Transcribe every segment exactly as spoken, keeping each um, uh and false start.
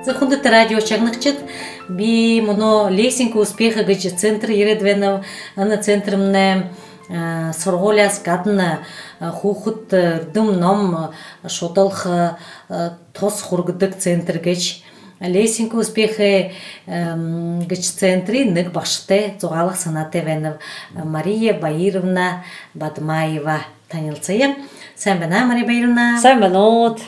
Заходит радио чагныкчык би моно лесенка успеха гыч центр ередвенов аны центрымне сорголяс гадна хухут дым ном шоталх тос хургдык центр гыч лесенка успеха гыч центри нык башты зогалык санаты венов Мария Баировна Бадмаева танилцайым. Сән бана Мария Баировна. Сән банот.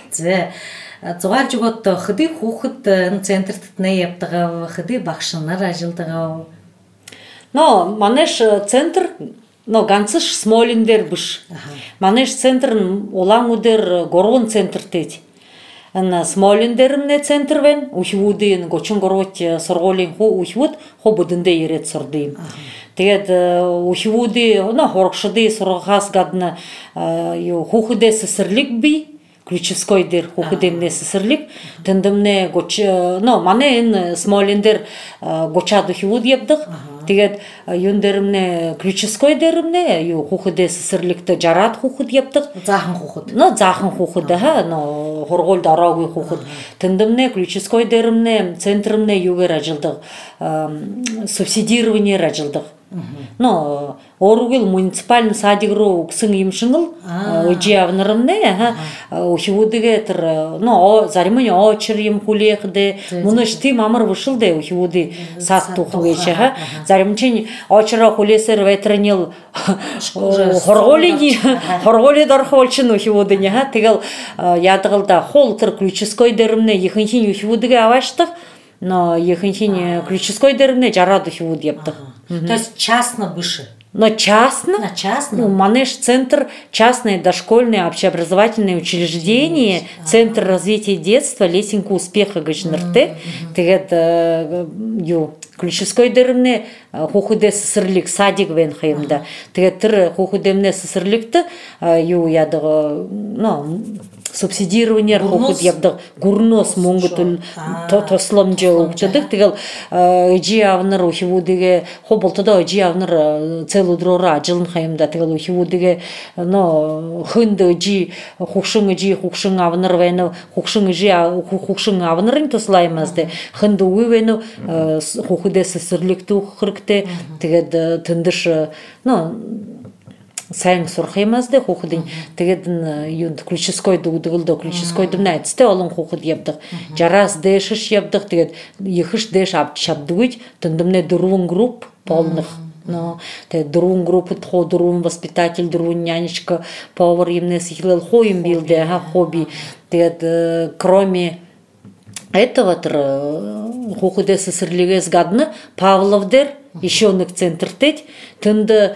Зоғар жүгітті қыды қуқыт центр түтіне ептіғау, қыды бақшынар ажылдығау. Но, манеш центр, но ганцыш смолиндер бұш. Манеш центр олаң удер горғын центр тейді. Смолиндерімне центр вен, ухивуды, гочын горғыт сұрғолин ху ухивуд, ху бұдынды ерет сұрдыйым. Тэгээд ухивуды, хорқшыды сұрғас гадны хухыде сысырлик бей, ключевской дер хухудемне сысырлик, тендемне гоч, но мане ин смолиндер гочаду хивуд ебдық, тэгээд юндерімне ключевской дерімне ю хухуде сысырликті жарат хухуд ебдық. Захын хухуд. Но захын хухуд, но хорғол дарауы хухуд. Тендемне ключевской дерімне центрімне югер ажылдық, субсидирование ажылдық. Но оругел муниципальный садигру ксың имшыңыл өжі авнырымне ухивудыге тір но заримыне очыр ем хулеқды мұны шты мамыр вышылды ухивуды сад тухугечі заримчен очыра хулесер ветренел хорголини хорголи дархолчын ухивудыне тегел ядығылда хол тір ключевской дерімне ехынхин ухивудыге аваштық но ехынхин ключевской дерімне жарады ухивуд ептық. То есть частно выше. Но частно? На частно. Ну, Манеж центр частные дошкольные общеобразовательные учреждения, центр развития детства, лесенка успеха гачнырты. Тэгээд ю ключевской дерімне хухуде сысырлик садик вен хайымда. Тэгээд тір хухудемне сысырликті ю ядығы, ну, субсидирование хухуд ябдық гурнос монгутун тослам же уктадык тегел жи авныр ухивудыге хоболтода жи авныр целу дрора жылын хайымда тегел ухивудыге но хынды жи хукшың жи хукшың авныр вену хукшың жи хукшың авнырын тослаймазды хынды уй вену хухуде сысырликту хыркте тегед тындыш но сайын сұрқаймазды қоқыдың тегедін юнд ключевской дугылды ключевской дымна әтісті олың қоқыд ебдік жарас дэшіш ебдік тегед ехіш дэш шабдығыд түндімне дұруын групп полных но те дұруын группы тхо дұруын воспитатель дұруын нянечка повар емне сихилел хоим билде хобби тегед кроме этого қоқыды сысырлігез гадны Павловдер еще нық центр тет түнді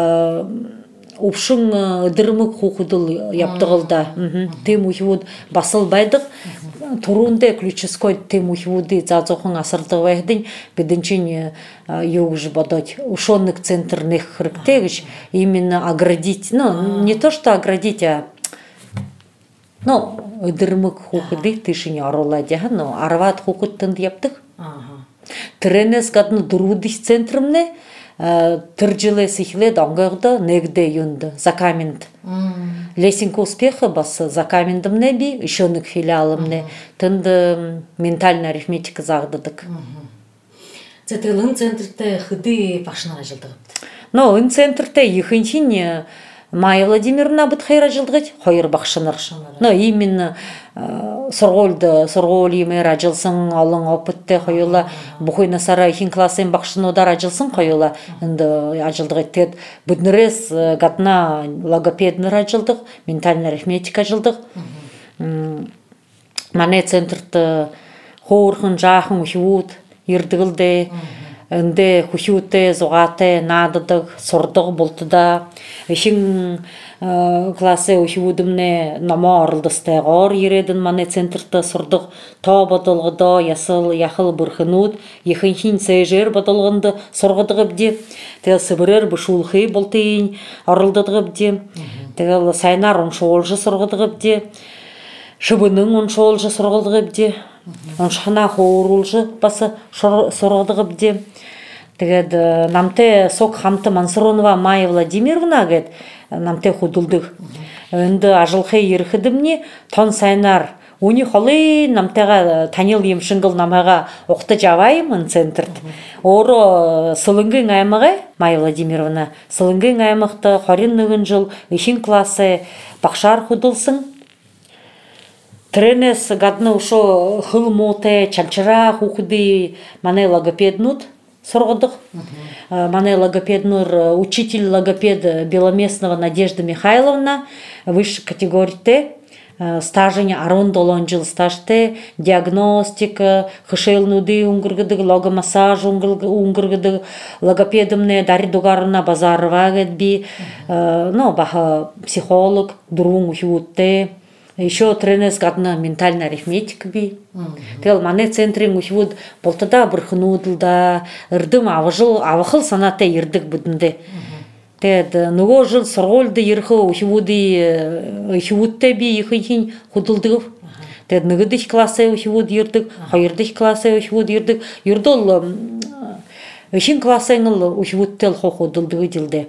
Упшың дырмык хухудыл яптығылда. Тем ухивуд басыл байдық. Турунде ключевской тем ухивуды зазоқын асырдығы вайхдың бедінчен еугіж бадать. Ушонных центрных хрықтегіш именно оградить. Ну, не то, что оградить, а ну, дырмык хухуды тышыне ароладя, но арват хухудтын яптық. Тренес гадны дұрудыш центрымне Тыржилы сихлед аңғырды негде юнды, закамент. Лесенка успеха басы закамендім неби, үшөнік филиалымне, тынды ментальная арифметика зағдыдық. Зәтілін центрді қыды бақшынаға жылдығыпты? Но, ын центрді ехінчен Майя Владимировна бұтқайра жылдығыд, қойыр бақшыныр. Но, именно сұрғолды, сұрғол емер ажылсын, алың опытты қойыла, бұқойна сара ихин класын бақшынодар ажылсын қойыла, ажылдығыд тед. Бұднырес ғатна логопедныр ажылдық, ментальный арифметика ажылдық. Мане центрді қорқын, жақын, ұхиуд, ердігілді, Önde huşute, zoğate, nadıdık, sorduk bultuda. Işın klası uşuvudumne nama arıldısты ғар ередін мане центрді сұрдық. Та батылғыда ясыл, яхыл бұрхынуд, ехін хин сәйжер батылғынды сұрғыдығы бде. Тәл сыбырыр бұшулхи бұлтейін арылдыдығы бде. Тәл сайнар оншолжы сұрғыдығы бде. Шыбының оншолжы сұрғыдығы бде. Оншана хоурулжы басы сұрғыдығы бде. Тэгээд намте сок хамты Мансуронова Майя Владимировна гэд намте худулдық. Өнді ажылқы ерхідімне тон сайнар Уни холы намтага танил емшингл намага оқта жавайым центрд. Оро сылыңгы аймағы, Майя Владимировна, сылыңгы аймақты хорин нүгін жыл ишин классы бақшар худылсың. Тренес гадны ушо хыл моте чанчара хухуды мане логопеднут соргодық. Мане логопеднур учитель логопед Беломестного Надежда Михайловна высшей категории. Стажыне арон долон жыл стажты, диагностика, хышелнуды унгыргыды, логомассаж унгыргыды, логопедымне дари дугарына базарыва гэдби, ну, баха психолог, дурун ухивутте, еще тренер гадна ментальная арифметика би. Тел мане центрин ухивуд болтада бұрхынудылда, ырдым авыжыл, авыхыл санатта ердік бұдынды. Тед нөгөө жыл сұрғолды ерхі ухивуды ухивудте би ехейхин худылдығып. Тед нөгідік классы ухивуд ердік, хайырдық классы ухивуд ердік. Ердол ешін классыңыл ухивудтел хо худылдығы дилде.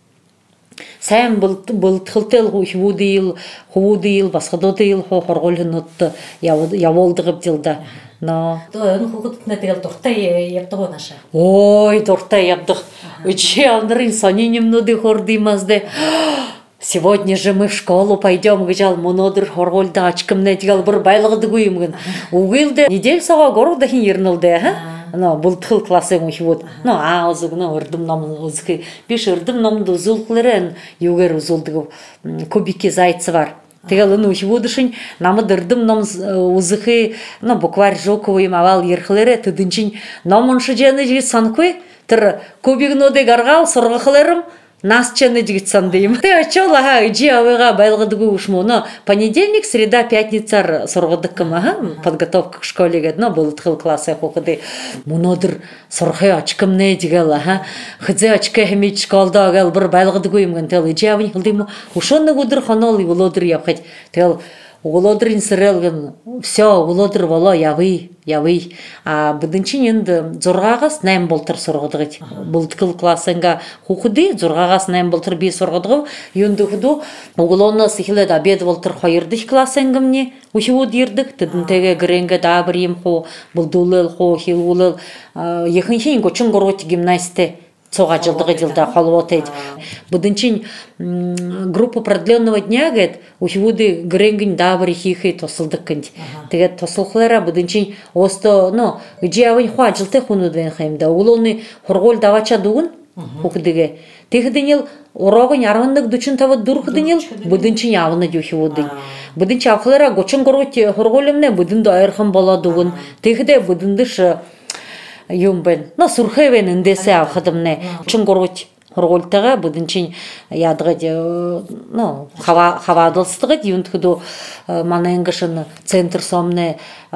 Сәм бұлтқылтел ухивуды ел, хувуды ел, басқадоды ел хо хорғолын отты яволдығып дилда. Но. То он худут на тел тортай яптого наша. Ой, тортай яптых. Учи авнрын сони немноды хордимазды. Сегодня же мы в школу пойдем, гыжал монодыр хорголда ачкымне дигал бір байлыгыды куйымгын. Угылды недель сага горуда хин ернылды, ха? Но был тыл классы вот. Ну, а озык, ну, ырдым нам озык. Биш ырдым намды узулклырен югер узулды кубики зайцы бар. Тегел ну ухивудышын намы дырдым нам узыхы, ну букварь жоковый мавал ерхлере тыдынчын намыншы жаны жигит санкой тыр кубигноды гаргал соргахлерым нас чаны жигит сандыйым. Ты очол ага жи авыга байлгыдыгы ушму. Но понедельник, среда, пятница соргадыкым ага подготовка к школе гед. Но был тхыл классы хокыды мунодыр сорхы очкым не дигел ага хыдзе очка хемит школда агал бір байлгыдыгы имген тел жи авын хылдым ушонны гудыр ханал и володыр япхать тел Улодыр инсірелген, все, улодыр вала, явый, явый. А бұдынчын енді зорғағас näм болтыр сорғыдығыд. Бұлдықыл классынға хухуды, зорғағас näм болтыр бей сорғыдығы. Юнды худу, уғылонна сихилет обед болтыр хайырдыш классынгымне, ухивуд ердік. Тыдынтеге гіренге дабыр ем хо, бұлдулыл хо, хилулыл. Ехыншын көчін ғороти гимнасте. Цога жылдығы жылда халвот ед. Бұдынчын группа продленного дня гет ухивуды гренгін дабыры хихи тосылдық кінді. Тегет тосылқылара бұдынчын осто, ну, үджи авын хуа жылты хунудвен хайымда. Улоны хорғол давача дуғын хукдыге. Тегеденел орағын арғындық дүчін тавы дұрқыденел бұдынчын авыны дюхивуды. Бұдынчы авқылара гочын ғороти хорғолымне бұдынды айырқын бала дуғын. Тегеде бұдындыш юмбен, но сурхевен индесе авхадымне чунгорот ролтага будинчин ядгы, ну хава хавадылстыгы юнтхуду маненгашын центр сомне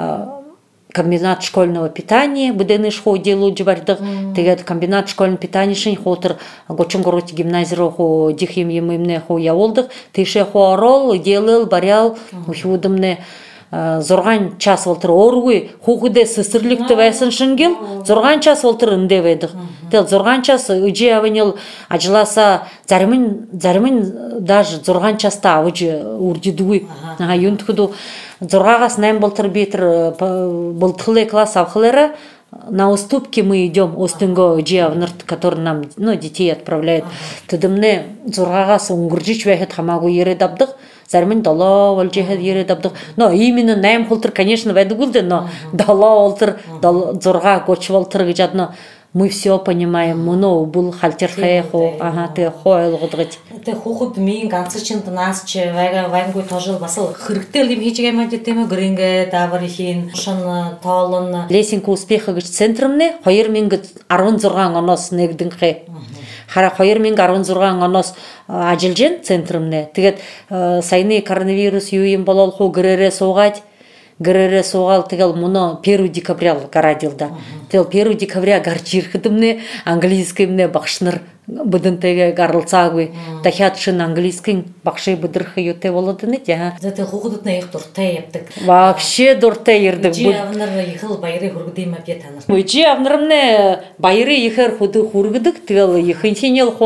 комбинат школьного питания будены шхо делу джбардык тегет комбинат школьного питания шин хотыр гочунгорот гимназия хо дихим емимне хо яволдык тише хо рол делал барял ухудымне зорган час волтыр оргуй хукуде сысырлыкты вайсын шынгел зорган час волтыр ындеведик. Тел зорган час үжи авенел ажласа зарымын зарымын даже зорган часта авыжы урдидуй. Ага юнтхуду зоргагас näм болтыр бетер болтылы класс авхлера. На уступки мы идем остынго джиавнырт, который нам, ну, детей отправляет. Тыдымне зоргагас унгуржич вехет хамагу ередабдык. Зармин дала валжехет ередабдык. Но именно näм холтыр, конечно, ведугулды, но дала олтыр, зорга гоч волтыр гыжадно. Мы все понимаем, муно был халтер хэхо, ага, ты хойл годгыч. Ты хухуд мин ганцчин нас че вайга вайнгой тожил басыл. Хырктел дим хичгема детеме гринге даварихин шон талын. Лесинка успеха гыч центрымне хоёр минг арвын зорган онос негдин хэ. Хара хоёр минг арвын зорган онос ажилжен центрымне. Тегет сайны коронавирус юйым болол хо грере соғать. Грере соғал тегел муно первого декабря гарадилда. Тел первого декабря гарчирхыдымне английскиймне бақшныр бұдынтеге гарылцагы. Тахятшын английский бақшай бұдырхы йоте болодыны тя. Зате хухудутна их дуртай яптык. Вообще дуртай ердік. Үжи авныр ехыл байры хургудыма петаныр. Үжи авнырымне байры ехер худы хургудык. Тел ехынсенел хо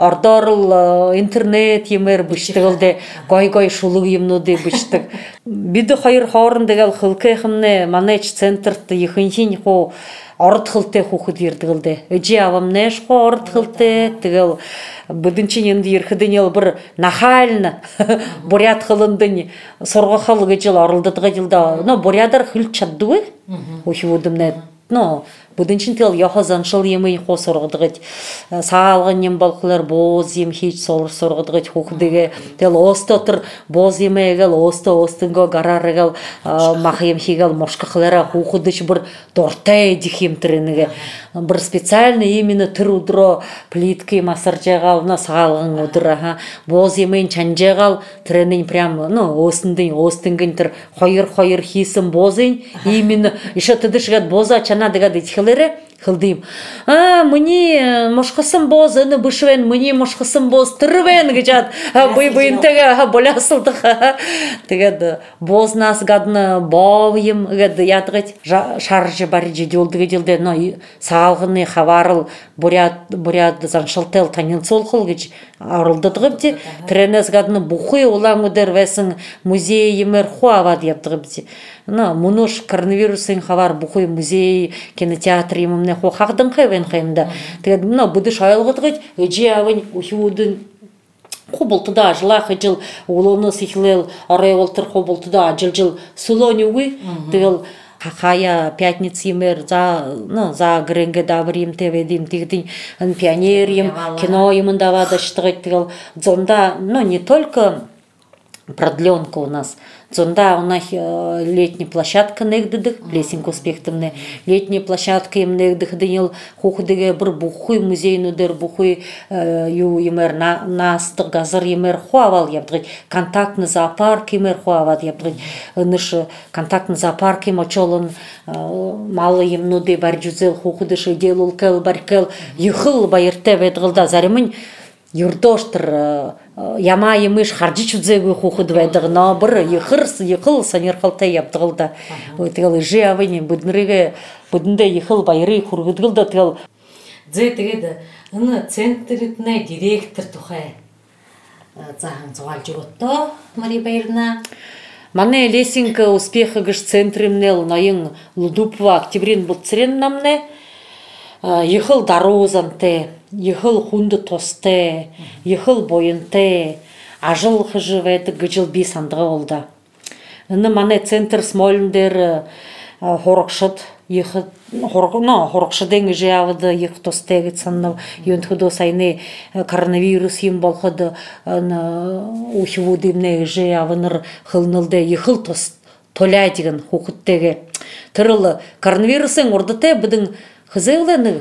ордорл интернет емер быштыгылды гой-гой шулуг емнуды быштык. Биді хайыр хорын дегел хылке хымне манеч центрты ехыншин хо орд хылте хухы дирдгылды. Эджи авамнеш хо орд хылте дегел Будынчын енді ерхіден ел бір нахально бурят хылындын сорға халығы жыл арылдыдығы жылда. Но бурядар хыл чаддуы ухи удымнет. Но будынчын тел яхазан шыл емей хо сорғыдығыд. Сағалған ем балқылар боз ем хеч солыр сорғыдығыд хухыдығы. Тел осты отыр боз емегел, осты остынға гарарығыл мақ ем хегел мошқықылара хухыдыш бір дортай дихем түрінігі. Бір специально именно тыр удро плитки масаржағал, сағалған удыра. Боз емейін чанжағал түрінін прям остындың, остыңгін түр қойыр-қойыр хисім бозын. Именно еще тыдышығад боза чана дегады тихілері қылдейм. А, мұне мұшқысын боз, үні бұшывен, мұне мұшқысын боз, түрівен ғыжад, бұй-бұйын тәгі болясылдық. Тегеді боз нас гадыны бауым ғады ядығыд шаржы бары жеді олдығы жылды, но сағалғыны хаварыл буряд заншылтел танил сол қыл ғыж арылдыдығыпте, тренес гадыны бұқы олаң өдер вәсің музей емер хуавад ябдығыпте. Мұныш коронавирусын хавар бұқы музей, кинотеатр емімне ху қағдың қайвен қайымда. Тегеді мұна бұды шайылғыдығыд, өже авын ұхиудың Хоболтуда жылақы жыл олоны сихлел арай олтыр хоболтуда жыл-жыл сулони уй тел хая пятница емер за ну за гренге даврим теведим тигдин пионерим кино ему давада штыгыт тел зонда ну не только продленка у нас зонда у нас летняя площадка негдыдык лесинг успехтымне летняя площадка им негдых дынел хухудыге бір бухуй музейнудер бухуй ю емер настық газыр емер хуавал ябдыгыт контактный зоопарк емер хуавал ябдыгыт ныш контактный зоопарк ем очолын малы емнуде бар жүзел хухудышы делул кел баркел юхыл байырте ведгылда заремын юрдоштыр яма емеш харжи чудзегу хухудвайдығы, но бір ехырс, ехыл санер қалтай яптығылда. Тегел жи авыне бұдынырыға, бұдында ехыл байыры хургудгылда тегел. Дзей тегеді, үні центритіне директор тұхай зағын зуғал жүротто, Мария Байырна. Мане лесинка успеха гыш центримнел наың Лудупова октябрин бұлтсырен намне, ехыл дарозанте, ехыл хунды тосте, ехыл бойынте, ажыл хыжывайды гыжыл бес андығы олда. Үні мане центр смоліндер хорықшыд, хорықшыден же авыды ек тостегі цаннав, юнтхыды сайны коронавирус ем болхыды ухивудымне же авыныр хылнылды ехыл тост толя деген хукыттегі. Тұрылы коронавирусын ордыте бұдың хызылды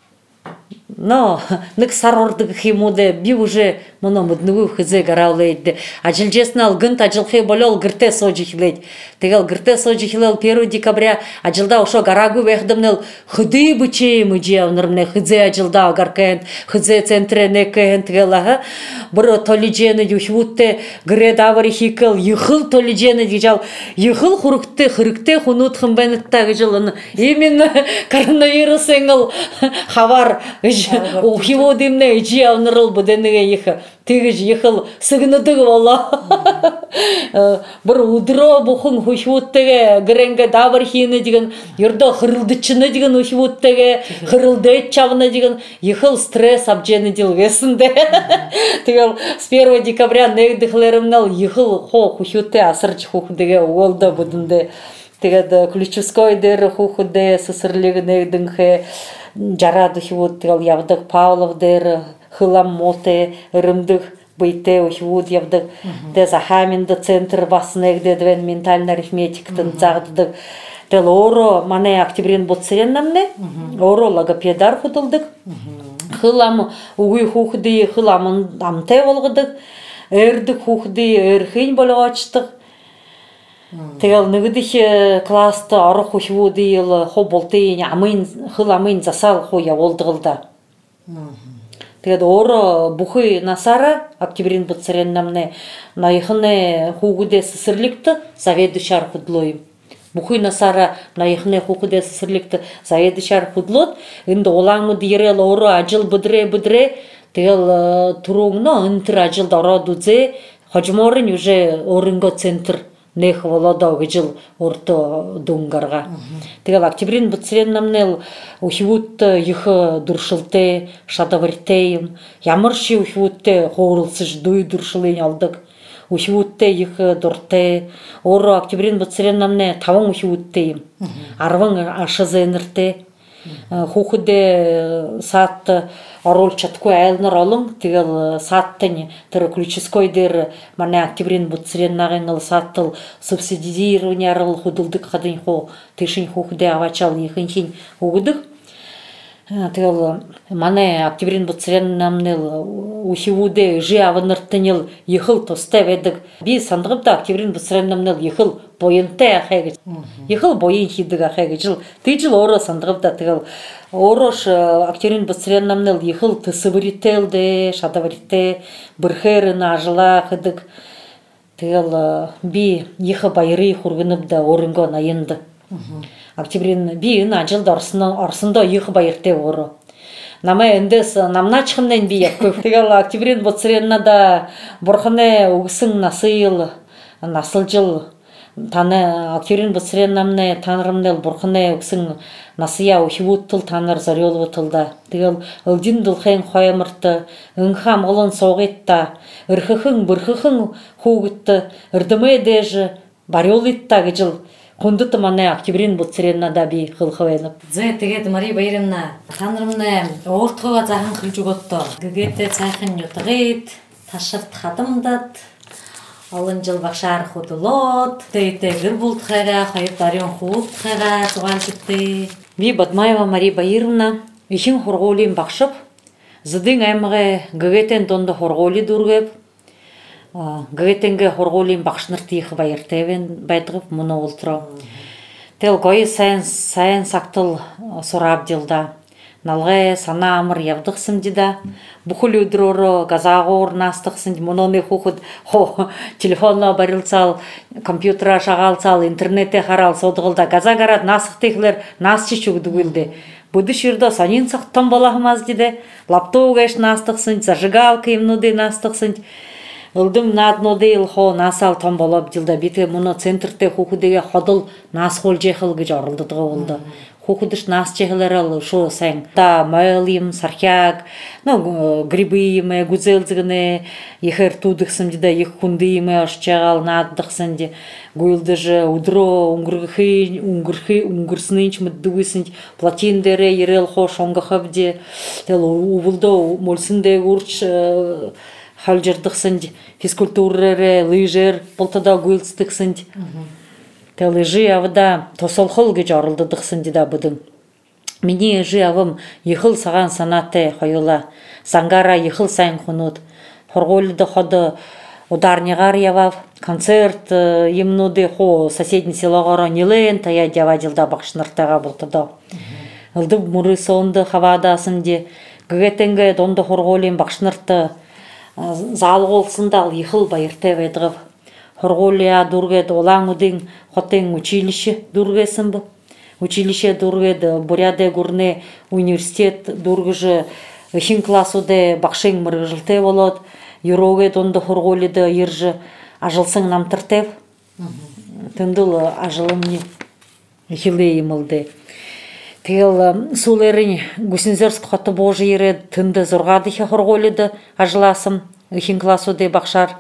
но нык сарордык химуде би уже моно муднугу хызе гараулейди ажил жеснал гынт ажилхе болол гырте сожихлейд тегел гырте сожихлел первого декабря ажилда ошо гарагу вехдымнел хыды бычей мыжевнырмне хызе ажилда гаркен хызе центрене кен тегела бро толижены юхвутте гредаври хикел юхыл толижены дижал юхыл хурукте хырыкте хунут хымбенеттаги жылын именно коронавирус энгел хавар ухиво димне жи авнырыл буденеге ехы тегиж ехыл сыгыныдыгы вала бір удро бухун хушвуттеге гренге давыр хины деген ердо хырылдычыны деген хушвуттеге хырылды чавына деген ехыл стресс абжені дилгесінде тегел с первого декабря негдихлерімнал ехыл хо хушвутте асырч хухдеге олда будынде тегеді ключевской дер хухуде сысырлығы негдіңхе жарады хивуд тегел явдық Павлов дер хылам моте рымдық бейте хивуд явдық де захаминді центр басынег дедвен ментальный арифметиктің зағдыдық дел оро мане октябрин боцерен намне оро логопедар худылдық хылам угуй хухды хыламын амте болғыдық эрдік хухды эрхин болуға ачтық тегел нигдих класты ары хушвуды ел хоболтейн амын хыламын засал хоя олдығылда. Тегел оры бухы насара октябрин бұтсырен намне наихыне хугуде сысырликті заведующар худлойым. Бухы насара наихыне хугуде сысырликті заведующар худлот. Инді олаңы дейрел оры ажыл бұдре-бұдре Тэгэл туругно энтер ажилд ороод үзээ. Хожмоор нь уже өөрөнгөө центр нэх болоодоо гэж л өөртөө дүн гаргаа. Тэгэл октябрийн буцрын намнел ухивүүт их дүршилтэй, шадавартай юм. Ямар ши ухивүүттэй хууралсаж дүй дүршилын олдог. Ухивүүттэй их дуртай. Өөрөө октябрийн буцрын намны таван ухивүүттэй юм. арван ашиз энертэй. Хүүхэдээ саат оруулж чадахгүй айлнаар олон. Тэгэл сааттын тэр ключевской дээр манай октябрийн буцрын нагын сааттал субсидированиарал хөдөлдөг хадын хуу тэшин хүүхэдээ аваачаал ихэнхийн өгдөг. Тэгэл манай октябрийн буцрын намны ухивүүдээ жи авнартынил ихэл тустай байдаг. Би сандгавда октябрийн буцрын намны ихэл буянтай ахаа гэж. Ихэл буян хийдэг ахаа гэж л тийж л өөрөө сандгавда. Тэгэл өөрөө октябрийн буцрын намны ихэл төсөвөртэй, шадавартай, бэрхээр н ажлаа хэдэг. Тэгэл би их баярыг хүргэнэбдэ өөрөнгөө наянд. Октябрийн би энэ ажилд орсондоо их баяртай өөрөө. Намаа эндээс намнаачхнаа би явахгүй. Тэгэл октябрийн буцрынада бурхны өгсөн насыл насалжил таны октябрийн буцрын намны танарамнал бурхны өгсөн насия ухивүүтэл танаар зориулвал да. Тэгэл өлдин дулхын хоямарт өнхам олон суугитта өрхөхөн бүрхөхөн хүүгт эрдэмэ дэж бариулитта гэж л хүндэт манай октябрийн буцрынада би хөлхөвэнэ. Зэ тэгээд Мари Баярна танармна өөртгөө заахан хэлж өгөөд гэгээдээ цайхан ютгээд ташарт хадамдад олон жил багшаар хөдөлөөд тэгээд гэр бүлтхайгаа хоёр дарын хүүхдхайгаа зугаалжтэй. Би Бадмаева Мари Баярна ихэн хургуулийн багшав. Зүдин аймагын гэгээдэн донд хургуули дүргэв. Гэgetэнгэ хургуулийн багш нарт их баяртай байдаг мөн уултроо. Тэгэл гоё сайн сайн сагтал сурабдилда. Налгай санаа амар явдагсан дида. Бүхэл өдрөөрөө газаагуур наастагсан мөнөний хүүхэд хоо телефоноо барилцаал, компьютераа шагаалцаал, интернетээ хараал суудгалда газаагараад наасахтыхлэр наасчиж өгдөг үлдээ. Будущ ердөө сонин цагт том балахмаз диде. Лаптуугаш наастагсан, зажигалка юмнуудыг наастагсан. Өлдөм нааднуудыг л хоо наасаал том болоод жилда би тэгээ мөнө центртэй хүүхэдээ ходол наасгуулж яхал гэж оролддог болдоо. Хүүхэдш наасч яхалараа шуу сайн. Та мойл юм сархяг, но грибы юм гүзэлзгнэ ихэр тудгсан дэ их хүндэ юм орчагаал нааддагсан дэ гүйлдэж өдрөө өнгөрхий өнгөрхий өнгөрснийн ч мэддэгсэн платин дээрээ ирээл хоо шонгохавдэ тэл увулдоо мөлсөндөө үрч халжирдагсан физкультураараа лыжээр болтодоо гүйлцдэгсэн. Тэг лыжи авда тосолхол гэж оролдодгсан дэ бүдэн. Миний жи авам ихэл сагаан санаатай хоёула сангара ихэл сайн хунууд хургуулд ход ударнигаар явав концерт юмнуудыг хуу соседний селогоро нилэн тая яважилда багш нартайгаа болтодоо. Өлдөв мөрөсөнд хавадаасан дэ гэgetэнгэ донд хургуулийн багш нарт заалгуулсандаа ихэл баяртай байдаг. Хургуулиа дүргээд улаануудын хотын училище дүргээсэн бо. Училище дүргээд Буряде гүрнэ университет дүргэж ихэнх классуудаа багшийн мэргэжилтэй болоод Юрогээ донд хургуулид ирж ажилсан намтартай. Тэндэл ажлымны ихлээ юмлдэ. Тэгэл сүүлэрийн Гүсэнзерск хот бууж ирээд тэнд зургаад их хургуулид ажилласан ихэнх классуудыг багшаар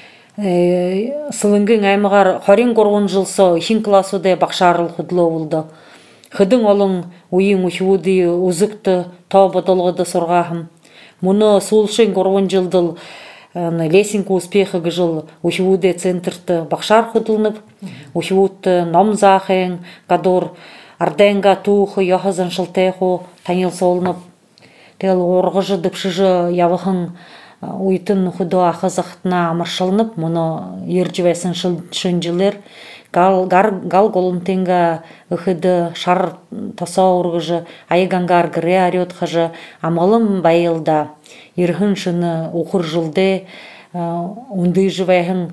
Сылынгийн аймагаар хорин гурван жилсоо ихэнх классуудыг багшаар л хөдлөө болдоо. Хөдөн олон үеийн ухивүүдийн үзэгт тоо бодолгод сургаахан. Мөнөө сүүлшин гурван жилдэл лесинг успеха гэж л ухивүүдээ центрт багшаар хөдлөнөв. Ухивүүд ном заахын гадуур Арденга түүх яхазан шилтэйху танил суулнып. Тэгэл ургаж дэвшиж явахан уйтын хөдөө ахазахтна амаршылнып мөнөө ирж байсан шинжилэр гал гал голонтинга ыхыд шар тосоо ургаж айгангаар гэрэ ариот хажа амгалым байылда ирхэн шыны ухыр жылдэ үндэй живэхэн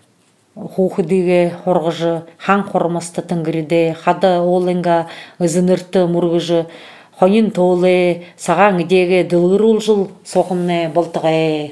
хүүхэдийгэ хургаж хан хурмаста тэнгэрдэ хада уулынга ызынырты мургаж хонин толы сагаң идеге дылгырул жыл соқымне болтыгай.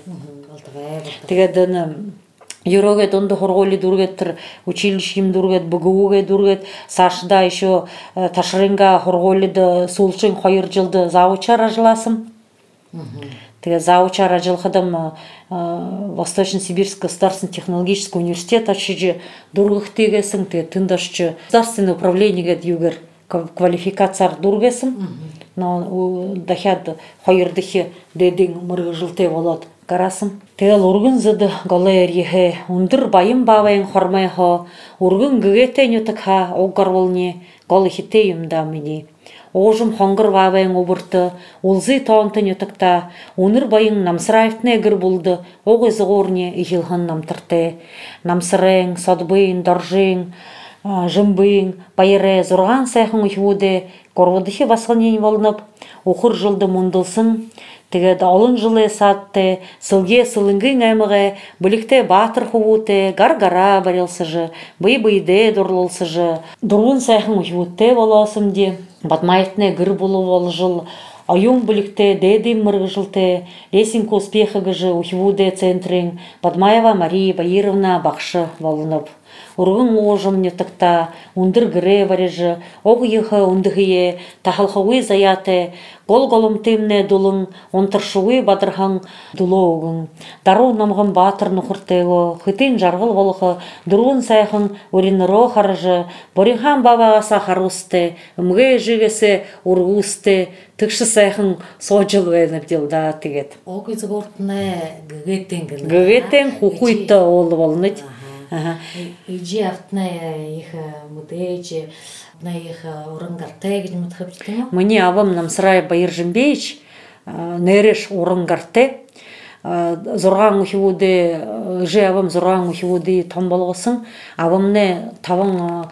Тегеден Юрогет онда хорголи дургеттер, училищем дургет, БГУге дургет, Сашда еще Ташренга хорголиды сулшин хайыр жылды заучар ажыласым. Теге заучар ажылхадым Восточно-Сибирский государственный технологический университет ашыжы дургых тегесің, теге тындашчы государственное управление югер квалификацияр дургесім. Но дахяд хайырдыхи дедин мыргы жылте болот. Карасым. Тел ургын зыды галер ехе, ундыр байым бавайын хормай ха, ургын гыгетен ютык ха, огар волне, галы хитеюм да мини. Ожым хонгыр бавайын обырты, улзы таунтын ютыкта, уныр байын намсыраевтне гыр булды, оғы зығорне ихилхан намтырте. Намсырeng, садбыйын, даржың, жымбыйын, байыре зұрған сайхын ухвуде, корвадыхи басылнен волынып, оқыр жылды мұндылсын, Тегед алын жылы сатты, сылге сылыңгын әміғе, білікте батыр хувуте, гаргара барелсыжы, бый-быйде дурлылсыжы. Дұрғын сайхын ұйвутте боласымде, батмайытне гір болу бол жыл, аюн білікте дедім мырғы жылте, лесінкі успехы жы ұйвуде центрин, Бадмаева Мария Баировна бақшы болынып. Ургын ожым нетікта, ундыр гіре варежы, оғы ехы ундығые, тахалхауы заяте, гол-голым темне дулың, онтыршуы бадырхан дулоуғын. Дару намғын батыр нұқыртығы, хытын жарғыл болығы, дұрғын сайхын өрінірі қарыжы, боринхан бабағаса қарусты, үмге жігесі ургусты, тікші сайхын соджыл вәніп делда тегет. Оғы зғортыны гүгеттен гүлі. Гүгеттен хухуйты олы болыныд. Иджи автна их мудечи, на их урынгарте гэж мутхабчты ма? Мне авам намсырай Байыржымбеич нереш урынгарте. Зорган ухивуде, же авам зорган ухивуде том болғысын, авамне таван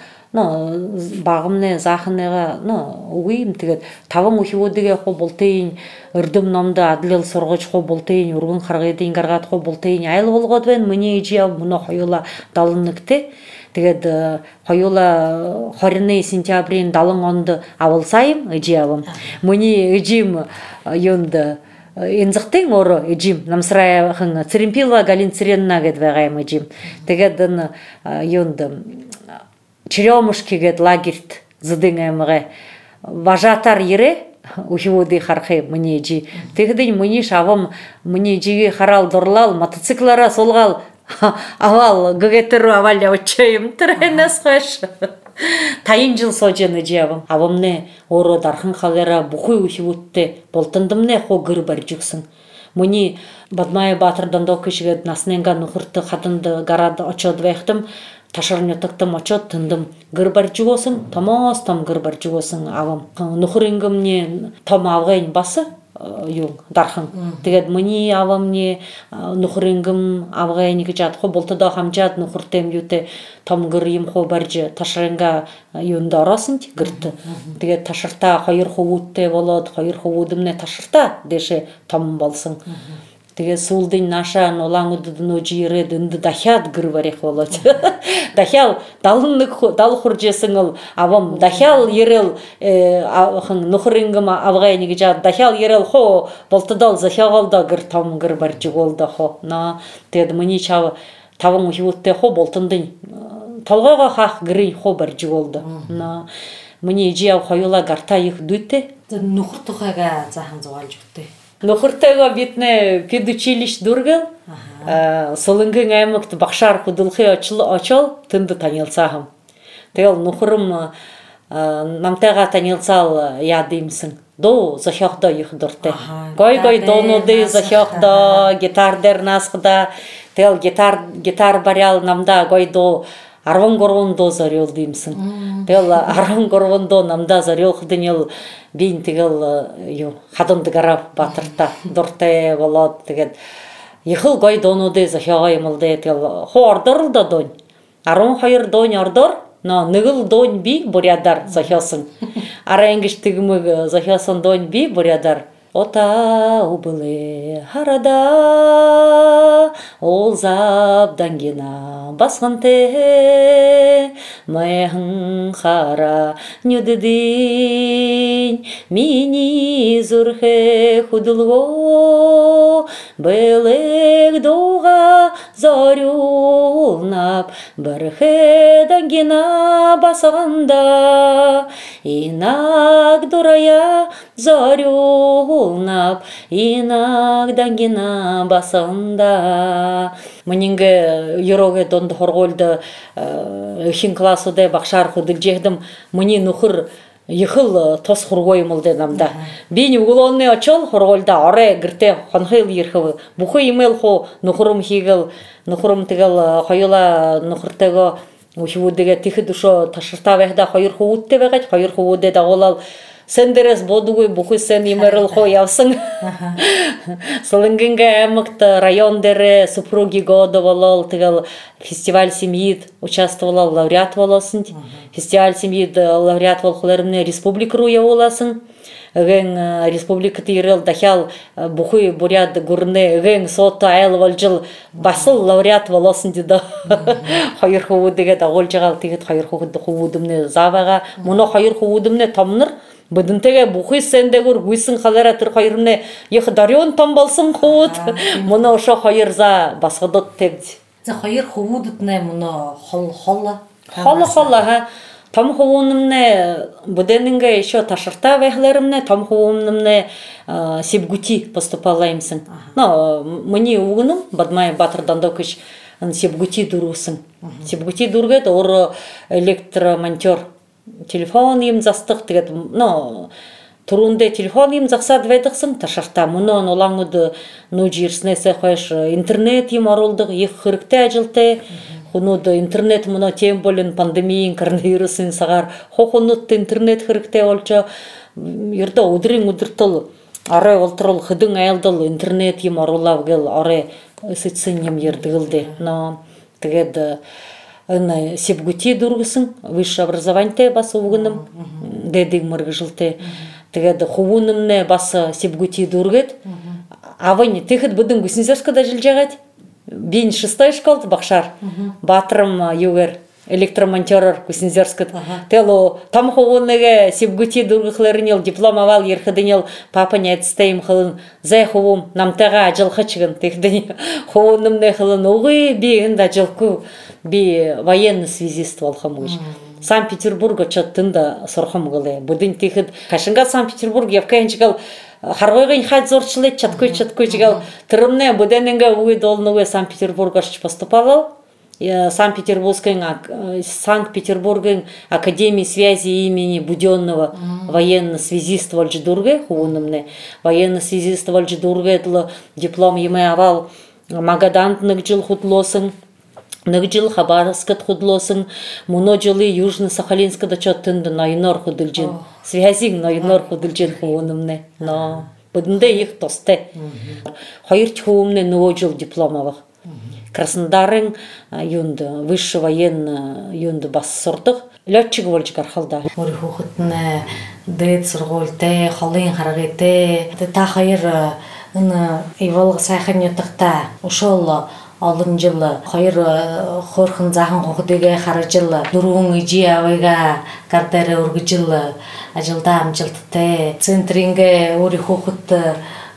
бағымне зақынеға уйым тегет таван ухивудеге хо болтейін ырдым намда адлел сорғыч хо болтейін ургын қарғедейін гаргат хо болтейін айлы болғадвен мне ижи ав мұна хойола далыныкте тегет хойола хорыны сентябрин далын онды авылсайым ижи авым мне ижим йонды Инзықтың оры ижим намсырая хың Церемпилова Галин Церенна гэдвегайым ижим тегет йонды Черемушки гет лагерт задынгаймыға важатар ере ухивуды хархи мне жи. Тегден мне шавам мне жиге харал дорлал мотоциклара солгал авал гыгетеру авалля очайым тренес хаш. Тайын жыл сожены жавам. Авамне оро дархын хагера бухуй ухивудте болтындымне хо гыр бар жүксің. Мне Бадмай батырдан до кишигет насненга нухырты хатынды гарады очод вехтім. Ташарны тактым очот тындым гырбар жугосың, тамас там гырбар жугосың авам. Нухрингымне там авгайын басы юң дархын. Тегед мыни авамне нухрингым авгайын кичат хо болтыда хамжат нухыртем юте там гырым хо баржы ташарынга юнда арасың гырты. Тегед ташарта хайыр ховутте болот, хайыр ховудымне ташарта деше там болсың. Теге сулдың наша нолаңыдыдын ожире дынды дахят гырварех болот. Дахял далыннык дал хуржесыңыл авам дахял ерел нухрингым авгайниги жат дахял ерел хо болтыдал захягалда гыр там гырбар жуголда хо. На тед мыни чав тавың ухивутте хо болтындын толгойго хах гырый хо бар жуголда. На мыни жияв хойула гарта их дуйте. Нухуртухага захан зуал жукты. Нухыртыға бетіне педучилищ дұргыл, солыңгың әмікті бақшар құдылқы очыл, тынды танилсағым. Тел нухырым намтаға танилсал ядымсың. До захяқда их дұрты. Гой-гой доноды захяқда, гитардер насқыда, тел гитар барял намда гой-до арван горван до зарел дымсың. Тел арван горван до намда зарел қыдынел бейін тегел хадынды гарап батырта дұрты болад тегед. Ехыл гой доноды захяға емілді тел хо ордырылда дон. Арван хайыр дон ордыр, но нығыл дон би бурядар захясын. Ара енгіш тегіміг захясын дон би бурядар Ота убылы харада, ол забдан гена басқанте, майхын хара нюдыдын, мини зурхе худылго, белек доға зарюлнап, бірхедан гена басқанда, инак дурая зарюлнап, инак гена басында. Мнинге юроге донды хорголды хин классуде бақшар худыл жехдім, мни нухыр ехыл тос хургоймыл дедамда. Бейні уголонны очол хорголда аре гірте хонхил ерхіві. Бұхы имел хо нухырым хигіл, нухырым тігіл хайыла нухыртығы ухивудыге тихі душо ташырта вехда хайыр хувудте вегет, хайыр хувуде да олал сендерес бодугой бухы сен имерил хо явсың. Солынгенге әмікті райондері супруги года волол тігіл фестиваль семьид участвовал, лауреат волосын. Фестиваль семьид лауреат волхыларымне республика руя воласын. Ген республика тирел дахял бухы бурят гурне ген соты айл волжыл басыл лауреат волосын деді. Хайыр хувудыге да ол жағал тегет хайыр хувудымне заваға. Мұны хайыр хувудымне тамныр. Бұдынтеге бұқы сенде көр гүйсің қалара тұр қайырымне еқі дарион там балсың қуыт. Мұны оша қайырза басқыдыт тегді. За қайыр қуыдытне мұны холла? Холла холла. Там қуынымне бұденінге еще ташырта вәхлерімне, там қуынымне сепгути поступалаймсың. Мұны уғыным, бадмай батырданда көш сепгути дұрусың. Сепгути дұргет ор электромонтер. Телефон им застық тегет, но турунде телефон им зақсад ведіқсың ташарта. Мұны олаңыды ну жирснесе қойш интернет им арылдық, еқ қырыкте әжілте. Құнуды интернет мұны тем болын пандемиян коронавирусын сағар. Хоқынытты интернет қырыкте олча. Ерді ұдырың ұдыртыл. Ары олтырыл қыдың әйылдыл интернет им арылав гел ары үсітсін ем ердігілді. Но тегеді сепгути дұрғысын, высшее образование басы уғыным, дедік мұрғы жылты. Тегеді хувунымне басы сепгути дұрғыд. Авыны тегід бұдың Гусинзерскада жыл жағад. Бейін шыстай школды бақшар. Батырым югер электромонтерор Гусинзерскад. Тело там хувунныге сепгути дұрғықларын ел диплом авал ерхідін ел папа не әтістейім қылын. Зай хувум намтаға ажылға чығын. Тегді хувунымне қылын оғы бейін да жылқы. Би военный связист волхамыш. Санкт-Петербурга чаттында сорхам гылы. Будын тихид кашынга Санкт-Петербург явкайынчыгал харгойгын хат зорчылы чаткой чаткой жигал. Тырымне будененге уй долнуе Санкт-Петербурга поступал. Санкт-Петербургской Санкт-Петербургской академии связи имени Буденного военный связист Вальджидурге хувунымне. Военный связист Вальджидурге диплом еме авал Магадантнык жыл хутлосын. Нагжил Хабаровскат худлосын, мұны жылы Южно-Сахалинскада чоттынды найнор худылжын. Связик найнор худылжын хуынымне. Но бұдында ех тосты. Хайыр чхуымне нуо жыл дипломавық. Краснодарың юнды, высший военный юнды бас сордық. Летчик волчик архалда. Ори хухытны дэд сырғолты, халын харағеты. Та хайыр ивалғы сайхан ютықта. Ушол алын жылы хайыр хорхын захын қоқыдеге қары жылы дұруың үжі авайға кардары өргі жылы ажылдам жылтыты центринге ори қоқытты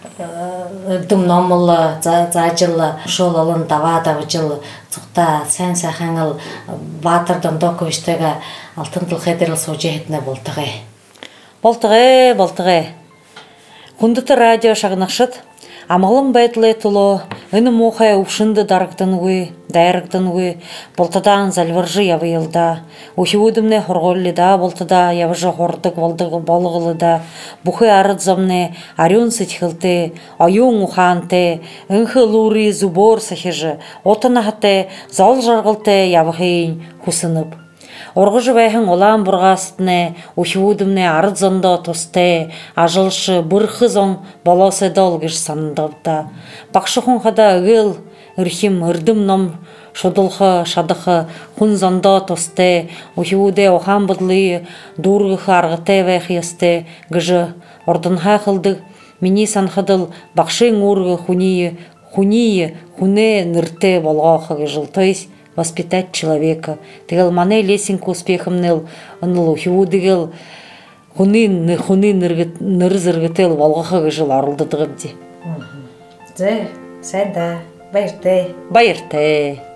үрдім номылы за жылы шол алын дава-дава жылы цұқта сән сәхаңыл батырдың доковіштегі алтындыл қедеріл со жехетіне болтығы. Болтығы, болтығы. Құндыты радио шағынақшыт. Амалым бәйтлі тұлы, үні мұқай ұшынды дарықтын ұй, дайрықтын ұй, болтадан зәлвіржі явайылда, ұхи өдімне хорғоллида болтада, явыжы хордық болдығы болғылыда, бұқы арыдзамне, арюн сетхілті, аюн ұханты, үнхі лури зубор сахижы, отына хаты, зал жарғылты явығын хусынып. Орғыжы бәйхін олан бұрғасытыны, ұхиудымны арыдзанда тосты, ажылшы бұрқы зоң баласы долгыш сандавда. Бақшықын қада ұғыл, үрхім үрдім ном, шодылқы, шадықы, құн занда тосты, ұхиуде оған бұдлы, дұрғықы арғыты вәхиесті, гыжы ордынға қылдық, Мини санхадыл бақшың ургы хуни хуни хуне нырте болгахы жыл. То есть воспитать человека. Тегел мане лесенку успехом нел нылу хиу дегел хунин хунин нырзыргытел болгахы жыл арылдыдыгым ди. Зе, сен да, байырте. Байырте.